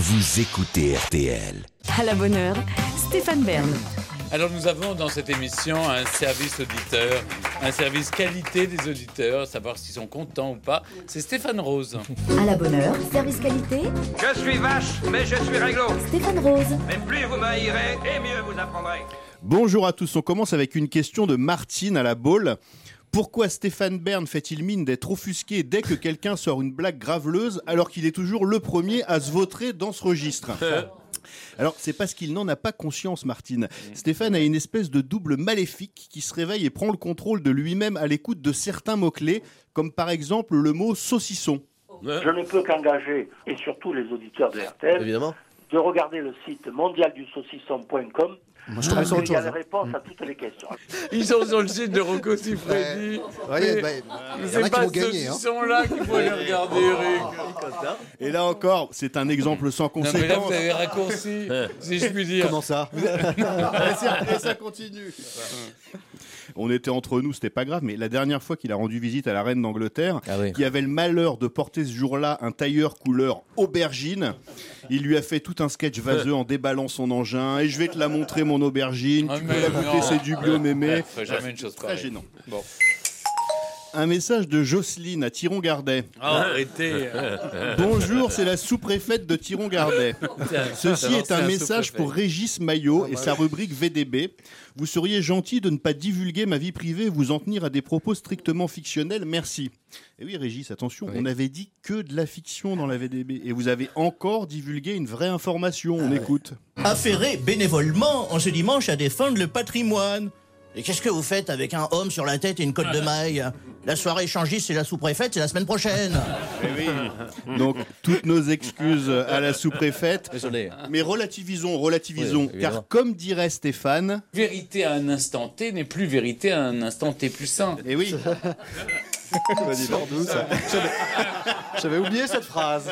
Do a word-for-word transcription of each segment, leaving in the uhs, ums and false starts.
vous écoutez R T L. À la bonne heure, Stéphane Bern. Alors nous avons dans cette émission un service auditeur, un service qualité des auditeurs, savoir s'ils sont contents ou pas. C'est Stéphane Rose. À la bonne heure, service qualité. Je suis vache, mais je suis réglo. Stéphane Rose. Mais plus vous m'haïrez, et mieux vous apprendrez. Bonjour à tous, on commence avec une question de Martine à la Baule. Pourquoi Stéphane Bern fait-il mine d'être offusqué dès que quelqu'un sort une blague graveleuse alors qu'il est toujours le premier à se vautrer dans ce registre ? Alors, c'est parce qu'il n'en a pas conscience, Martine. Stéphane a une espèce de double maléfique qui se réveille et prend le contrôle de lui-même à l'écoute de certains mots-clés, comme par exemple le mot saucisson. Je ne peux qu'engager, et surtout les auditeurs de R T L, Évidemment. de regarder le site mondial du saucisson point com. Moi, je trouvais ça autre Il y a chose. les réponses à toutes les questions. Ils sont sur le site de Rocco Siffredi. Ouais, Mais bah, il y en c'est a qui pas vont gagner. ceux Hein. qui sont là qu'il faut aller regarder, Eric. Et là encore, c'est un exemple sans Non mais là conséquence. vous avez raccourci, si je puis dire. Comment ça? Et ça continue. On était entre nous, c'était pas grave, mais la dernière fois qu'il a rendu visite à la reine d'Angleterre, Ah oui. qui avait le malheur de porter ce jour-là un tailleur couleur aubergine, il lui a fait tout un sketch vaseux en déballant son engin. Et je vais te la montrer, mon aubergine. Ah, Tu mais peux la non. goûter, c'est du bio mémé. Bref, jamais une chose Très pareille. gênant. Bon. Un message de Jocelyne à Thiron-Gardet. Ah, arrêtez. Bonjour, c'est la sous-préfète de Thiron-Gardet. Ceci est un message pour Régis Maillot et sa rubrique V D B. Vous seriez gentil de ne pas divulguer ma vie privée et vous en tenir à des propos strictement fictionnels. Merci. Et oui, Régis, attention, Oui. on avait dit que de la fiction dans la V D B. Et vous avez encore divulgué une vraie information. On écoute. Affairé bénévolement en ce dimanche à défendre le patrimoine. Et qu'est-ce que vous faites avec un homme sur la tête et une côte de maille? La soirée échangiste, c'est la sous-préfète, c'est la semaine prochaine. Donc, toutes nos excuses à la sous-préfète. Désolé. Mais relativisons, relativisons. Oui, évidemment. car comme dirait Stéphane... Vérité à un instant T n'est plus vérité à un instant T plus sain. Eh oui, J'avais oublié cette phrase.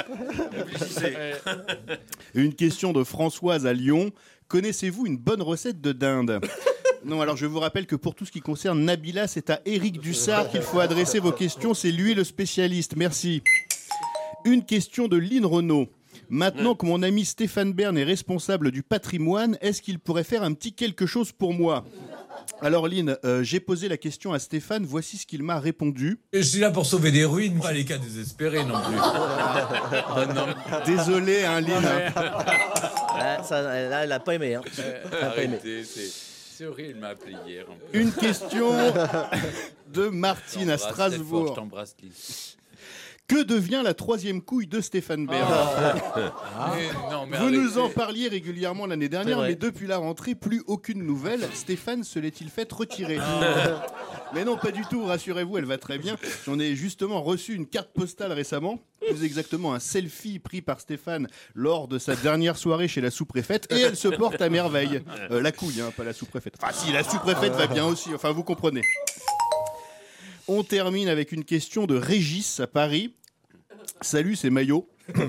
une question de Françoise à Lyon. Connaissez-vous une bonne recette de dinde ? Non, alors je vous rappelle que pour tout ce qui concerne Nabila, c'est à Éric Dussard qu'il faut adresser vos questions. C'est lui le spécialiste. Merci. Une question de Lynn Renaud. Maintenant que mon ami Stéphane Bern est responsable du patrimoine, est-ce qu'il pourrait faire un petit quelque chose pour moi ? Alors Lynn, euh, j'ai posé la question à Stéphane. Voici ce qu'il m'a répondu. Je suis là pour sauver des ruines, pas les cas désespérés non plus. Oh non. Désolé, hein, Lynn. Ah, ça, là, elle a pas aimé. Hein. Elle a pas aimé. Arrêtez, c'est... C'est horrible, il m'a appelé hier. En plus. Une question de Martine à J'embrasse très fort, Strasbourg. Je t'embrasse, Lynn. Que devient la troisième couille de Stéphane Bern ? Mais non, mais Vous arrêtez. nous en parliez régulièrement l'année dernière, C'est vrai. mais depuis la rentrée, plus aucune nouvelle. Stéphane se l'est-il fait retirer ? Mais non, pas du tout, rassurez-vous, elle va très bien. J'en ai justement reçu une carte postale récemment, plus exactement un selfie pris par Stéphane lors de sa dernière soirée chez la sous-préfète, et elle se porte à merveille. Euh, la couille, hein, pas la sous-préfète. Enfin si, la sous-préfète va bien aussi, enfin vous comprenez. On termine avec une question de Régis à Paris. Salut, c'est Maillot.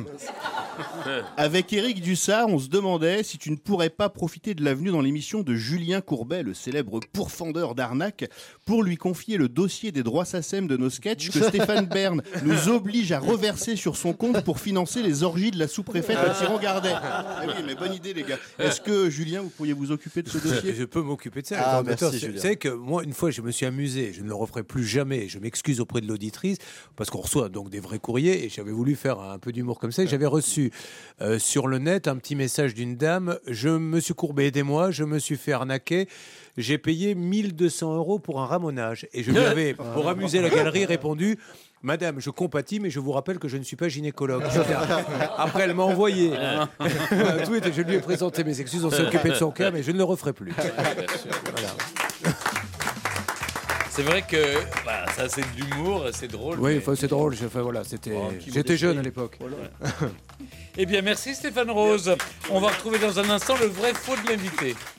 Avec Éric Dussard, on se demandait si tu ne pourrais pas profiter de l'avenue dans l'émission de Julien Courbet, le célèbre pourfendeur d'arnaque, pour lui confier le dossier des droits SACEM de nos sketchs que Stéphane Bern nous oblige à reverser sur son compte pour financer les orgies de la sous-préfète à Thiron-Gardet. Ah oui, mais bonne idée, les gars. Est-ce que, Julien, vous pourriez vous occuper de ce dossier ? Je peux m'occuper de ça. Ah, le coordinateur. merci, C'est- Julien. Vous savez que moi, une fois, je me suis amusé. Je ne le referai plus jamais. Je m'excuse auprès de l'auditrice parce qu'on reçoit donc des vrais courriers et j'avais voulu faire un peu d'humour comme ça. Et j'avais reçu euh, sur le net un petit message d'une dame. Je me suis courbé, aidez-moi. Je me suis fait arnaquer. J'ai payé mille deux cents euros pour un ramonage. Et je lui avais, pour amuser la galerie, répondu. Madame, je compatis, mais je vous rappelle que je ne suis pas gynécologue. Après, elle m'a envoyé. Tout était, je lui ai présenté mes excuses, on s'est occupé de son cas, mais je ne le referai plus. Voilà. C'est vrai que bah, ça c'est de l'humour, c'est drôle. Oui, mais- enfin, c'est drôle. Enfin, voilà, c'était, Oh, un petit mot j'étais d'esprit. jeune à l'époque. Eh bien merci Stéphane Rose. On va retrouver dans un instant le vrai faux de l'invité.